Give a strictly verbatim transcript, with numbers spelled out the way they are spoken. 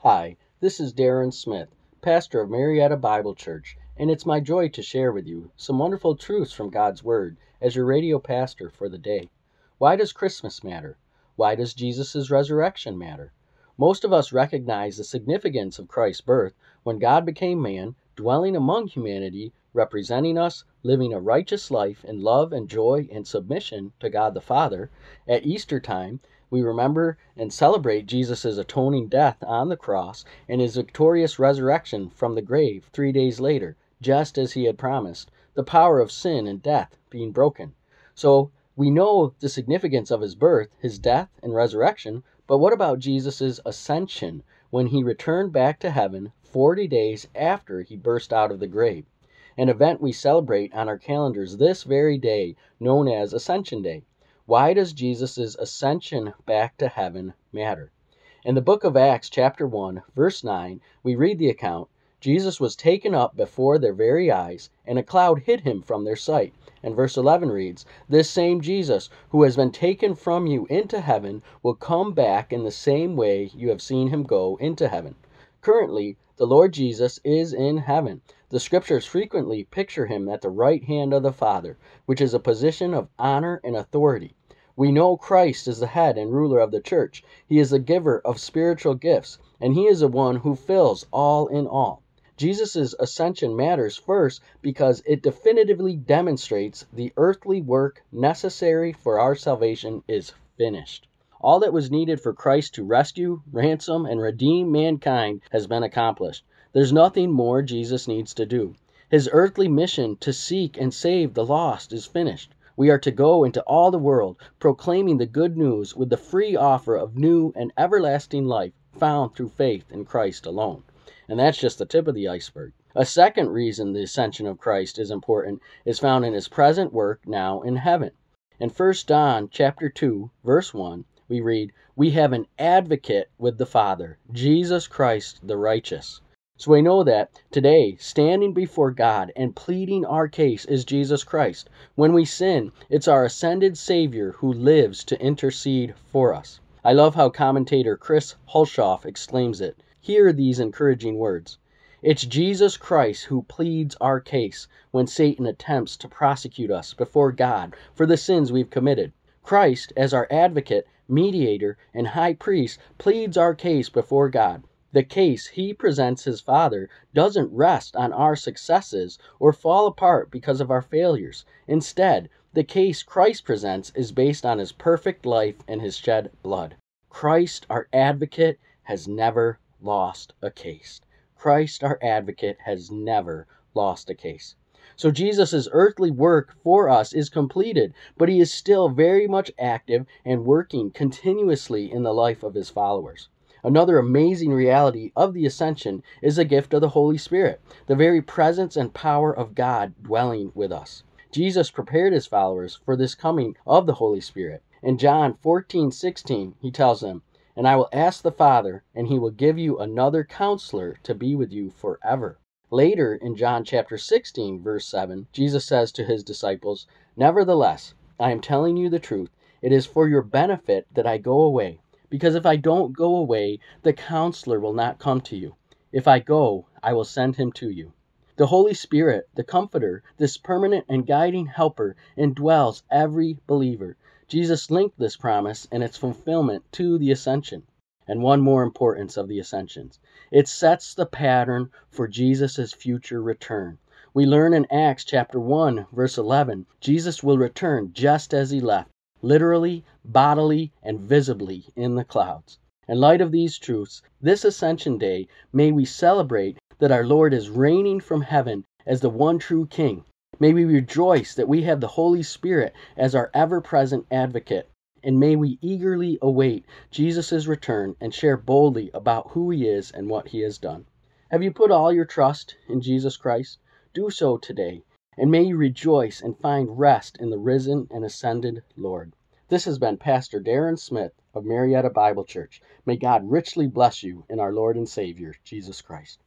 Hi, this is Darren Smith, pastor of Marietta Bible Church, and it's my joy to share with you some wonderful truths from God's Word as your radio pastor for the day. Why does Christmas matter? Why does Jesus' resurrection matter? Most of us recognize the significance of Christ's birth when God became man, dwelling among humanity, representing us, living a righteous life in love and joy and submission to God the Father. At Easter time, we remember and celebrate Jesus' atoning death on the cross and his victorious resurrection from the grave three days later, just as he had promised, the power of sin and death being broken. So we know the significance of his birth, his death, and resurrection, but what about Jesus' ascension when he returned back to heaven forty days after he burst out of the grave? An event we celebrate on our calendars this very day, known as Ascension Day. Why does Jesus' ascension back to heaven matter? In the book of Acts, chapter one, verse nine, we read the account, Jesus was taken up before their very eyes, and a cloud hid him from their sight. And verse eleven reads, This same Jesus, who has been taken from you into heaven, will come back in the same way you have seen him go into heaven. Currently, the Lord Jesus is in heaven. The scriptures frequently picture him at the right hand of the Father, which is a position of honor and authority. We know Christ is the head and ruler of the church. He is the giver of spiritual gifts, and he is the one who fills all in all. Jesus' ascension matters first because it definitively demonstrates the earthly work necessary for our salvation is finished. All that was needed for Christ to rescue, ransom, and redeem mankind has been accomplished. There's nothing more Jesus needs to do. His earthly mission to seek and save the lost is finished. We are to go into all the world, proclaiming the good news with the free offer of new and everlasting life found through faith in Christ alone. And that's just the tip of the iceberg. A second reason the ascension of Christ is important is found in his present work now in heaven. In First John chapter two, verse one, we read, We have an advocate with the Father, Jesus Christ the righteous. So we know that today, standing before God and pleading our case is Jesus Christ. When we sin, it's our ascended Savior who lives to intercede for us. I love how commentator Chris Hulshoff exclaims it. Hear these encouraging words. It's Jesus Christ who pleads our case when Satan attempts to prosecute us before God for the sins we've committed. Christ, as our advocate, mediator, and high priest, pleads our case before God. The case he presents his Father doesn't rest on our successes or fall apart because of our failures. Instead, the case Christ presents is based on his perfect life and his shed blood. Christ, our advocate, has never lost a case. Christ, our advocate, has never lost a case. So Jesus' earthly work for us is completed, but he is still very much active and working continuously in the life of his followers. Another amazing reality of the ascension is the gift of the Holy Spirit, the very presence and power of God dwelling with us. Jesus prepared his followers for this coming of the Holy Spirit. In John fourteen sixteen, he tells them, And I will ask the Father, and he will give you another counselor to be with you forever. Later in John chapter sixteen, verse seven, Jesus says to his disciples, Nevertheless, I am telling you the truth. It is for your benefit that I go away. Because if I don't go away, the counselor will not come to you. If I go, I will send him to you. The Holy Spirit, the Comforter, this permanent and guiding helper, indwells every believer. Jesus linked this promise and its fulfillment to the ascension. And one more importance of the ascensions. It sets the pattern for Jesus' future return. We learn in Acts chapter one, verse eleven, Jesus will return just as he left. Literally, bodily, and visibly in the clouds. In light of these truths, this Ascension Day, may we celebrate that our Lord is reigning from heaven as the one true King. May we rejoice that we have the Holy Spirit as our ever-present advocate. And may we eagerly await Jesus' return and share boldly about who he is and what he has done. Have you put all your trust in Jesus Christ? Do so today. And may you rejoice and find rest in the risen and ascended Lord. This has been Pastor Darren Smith of Marietta Bible Church. May God richly bless you in our Lord and Savior, Jesus Christ.